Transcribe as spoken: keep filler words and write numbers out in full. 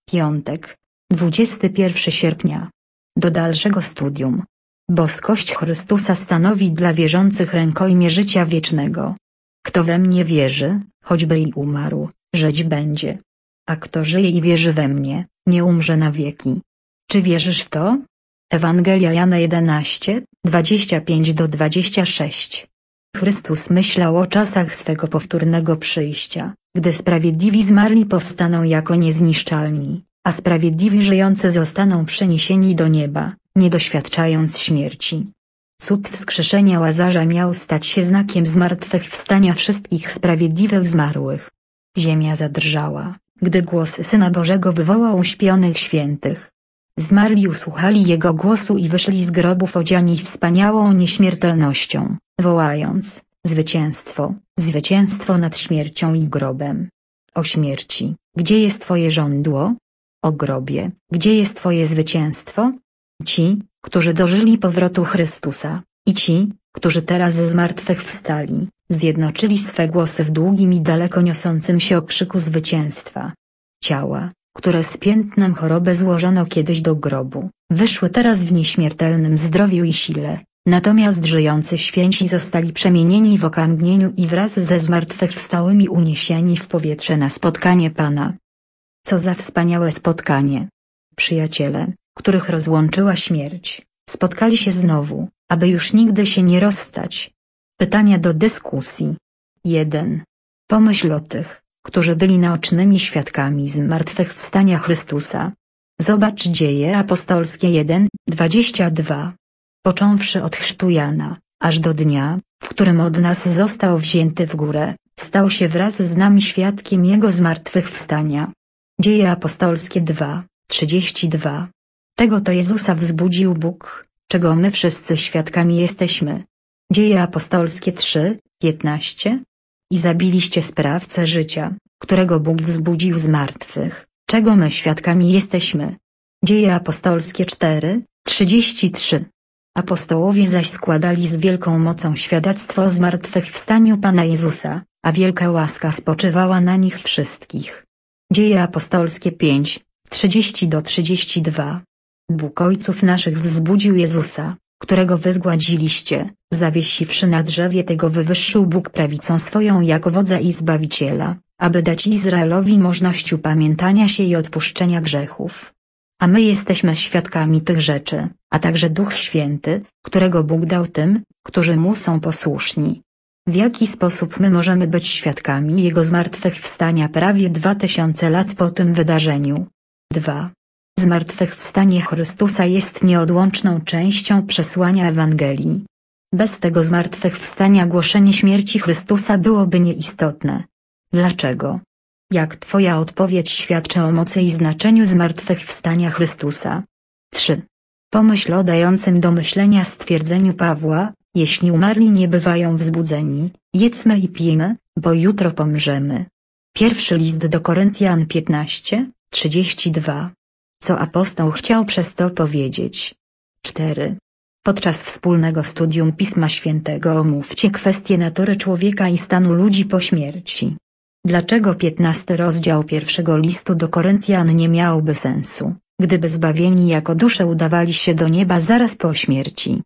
Piątek, dwudziestego pierwszego sierpnia. Do dalszego studium. Boskość Chrystusa stanowi dla wierzących rękojmię życia wiecznego. Kto we mnie wierzy, choćby i umarł, żyć będzie. A kto żyje i wierzy we mnie, nie umrze na wieki. Czy wierzysz w to? Ewangelia Jana jedenaście, dwadzieścia pięć do dwudziestego szóstego. Chrystus myślał o czasach swego powtórnego przyjścia, gdy sprawiedliwi zmarli powstaną jako niezniszczalni, a sprawiedliwi żyjący zostaną przeniesieni do nieba, nie doświadczając śmierci. Cud wskrzeszenia Łazarza miał stać się znakiem zmartwychwstania wszystkich sprawiedliwych zmarłych. Ziemia zadrżała, gdy głos Syna Bożego wywołał uśpionych świętych. Zmarli usłuchali Jego głosu i wyszli z grobów odziani wspaniałą nieśmiertelnością, wołając: zwycięstwo, zwycięstwo nad śmiercią i grobem. O śmierci, gdzie jest Twoje żądło? O grobie, gdzie jest Twoje zwycięstwo? Ci, którzy dożyli powrotu Chrystusa, i ci, którzy teraz zmartwychwstali, zjednoczyli swe głosy w długim i daleko niosącym się okrzyku zwycięstwa. Ciała, które z piętnem choroby złożono kiedyś do grobu, wyszły teraz w nieśmiertelnym zdrowiu i sile, natomiast żyjący święci zostali przemienieni w okamgnieniu i wraz ze zmartwychwstałymi uniesieni w powietrze na spotkanie Pana. Co za wspaniałe spotkanie! Przyjaciele, których rozłączyła śmierć, spotkali się znowu, aby już nigdy się nie rozstać. Pytania do dyskusji. jeden. Pomyśl o tych, którzy byli naocznymi świadkami zmartwychwstania Chrystusa. Zobacz Dzieje apostolskie jeden, dwadzieścia dwa. Począwszy od chrztu Jana, aż do dnia, w którym od nas został wzięty w górę, stał się wraz z nami świadkiem Jego zmartwychwstania. Dzieje apostolskie dwa, trzydzieści dwa. Tego to Jezusa wzbudził Bóg, czego my wszyscy świadkami jesteśmy. Dzieje apostolskie trzy, piętnaście. I zabiliście sprawcę życia, którego Bóg wzbudził z martwych, czego my świadkami jesteśmy. Dzieje apostolskie cztery, trzydzieści trzy. Apostołowie zaś składali z wielką mocą świadectwo o zmartwychwstaniu Pana Jezusa, a wielka łaska spoczywała na nich wszystkich. Dzieje apostolskie pięć, trzydzieści do trzydziestu dwóch. Bóg ojców naszych wzbudził Jezusa, którego wy zgładziliście, zawiesiwszy na drzewie tego wywyższył Bóg prawicą swoją jako wodza i Zbawiciela, aby dać Izraelowi możność upamiętania się i odpuszczenia grzechów. A my jesteśmy świadkami tych rzeczy, a także Duch Święty, którego Bóg dał tym, którzy Mu są posłuszni. W jaki sposób my możemy być świadkami Jego zmartwychwstania prawie dwa tysiące lat po tym wydarzeniu? dwa. Zmartwychwstanie Chrystusa jest nieodłączną częścią przesłania Ewangelii. Bez tego zmartwychwstania głoszenie śmierci Chrystusa byłoby nieistotne. Dlaczego? Jak Twoja odpowiedź świadczy o mocy i znaczeniu zmartwychwstania Chrystusa? trzy. Pomyśl o dającym do myślenia stwierdzeniu Pawła: jeśli umarli nie bywają wzbudzeni, jedzmy i pijmy, bo jutro pomrzemy. Pierwszy list do Koryntian piętnaście, trzydzieści dwa. Co apostoł chciał przez to powiedzieć? cztery. Podczas wspólnego studium Pisma Świętego omówcie kwestię natury człowieka i stanu ludzi po śmierci. Dlaczego piętnasty rozdział pierwszego listu do Koryntian nie miałby sensu, gdyby zbawieni jako dusze udawali się do nieba zaraz po śmierci?